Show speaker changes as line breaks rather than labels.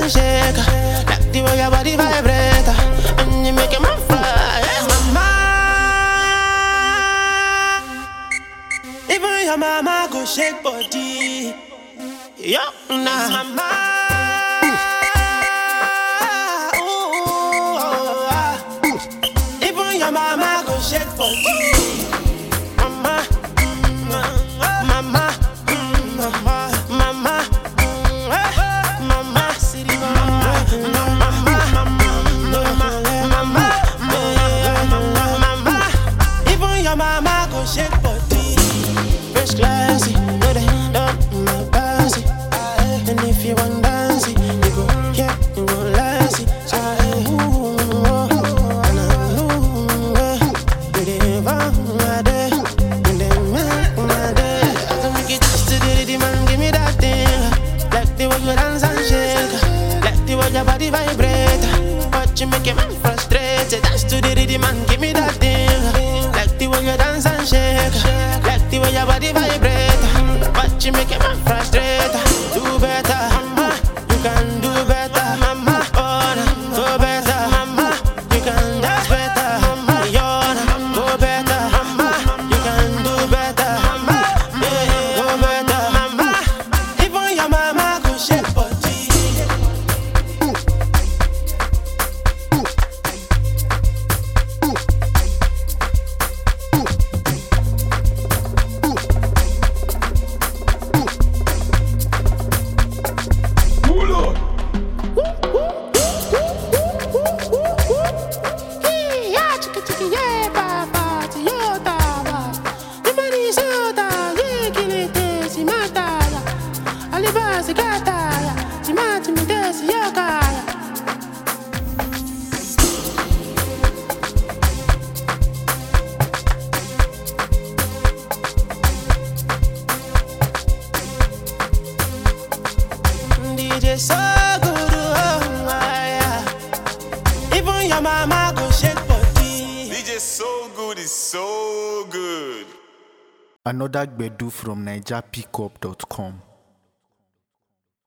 and shake. Like the way your body vibrate, and you make it my fly. Mama, even your mama go shake body. Yo, nah, mama. Even your mama go shake body. Mama, mama, mama, mama, mama, city mama, mama. Even your mama go shake body. First classy, know the hand up my bossy. And if you want dancey, you go yeah, you go lassie. Your body vibrate, but you make a man frustrated. Dance to the rhythm and give me that thing. Like the way you dance and shake, like the way your body vibrate, but you make a man frustrated. Do better, mama, you can do better, mama. Oh, go better, mama, you can dance better, mama. Go better, mama, you can do better, mama. Go better, mama. Even your mama go shake body. DJ so good, oh yeah. Even your mama go shake body.
DJ so good is so good.
Another Gbedu from NigerPickup.com.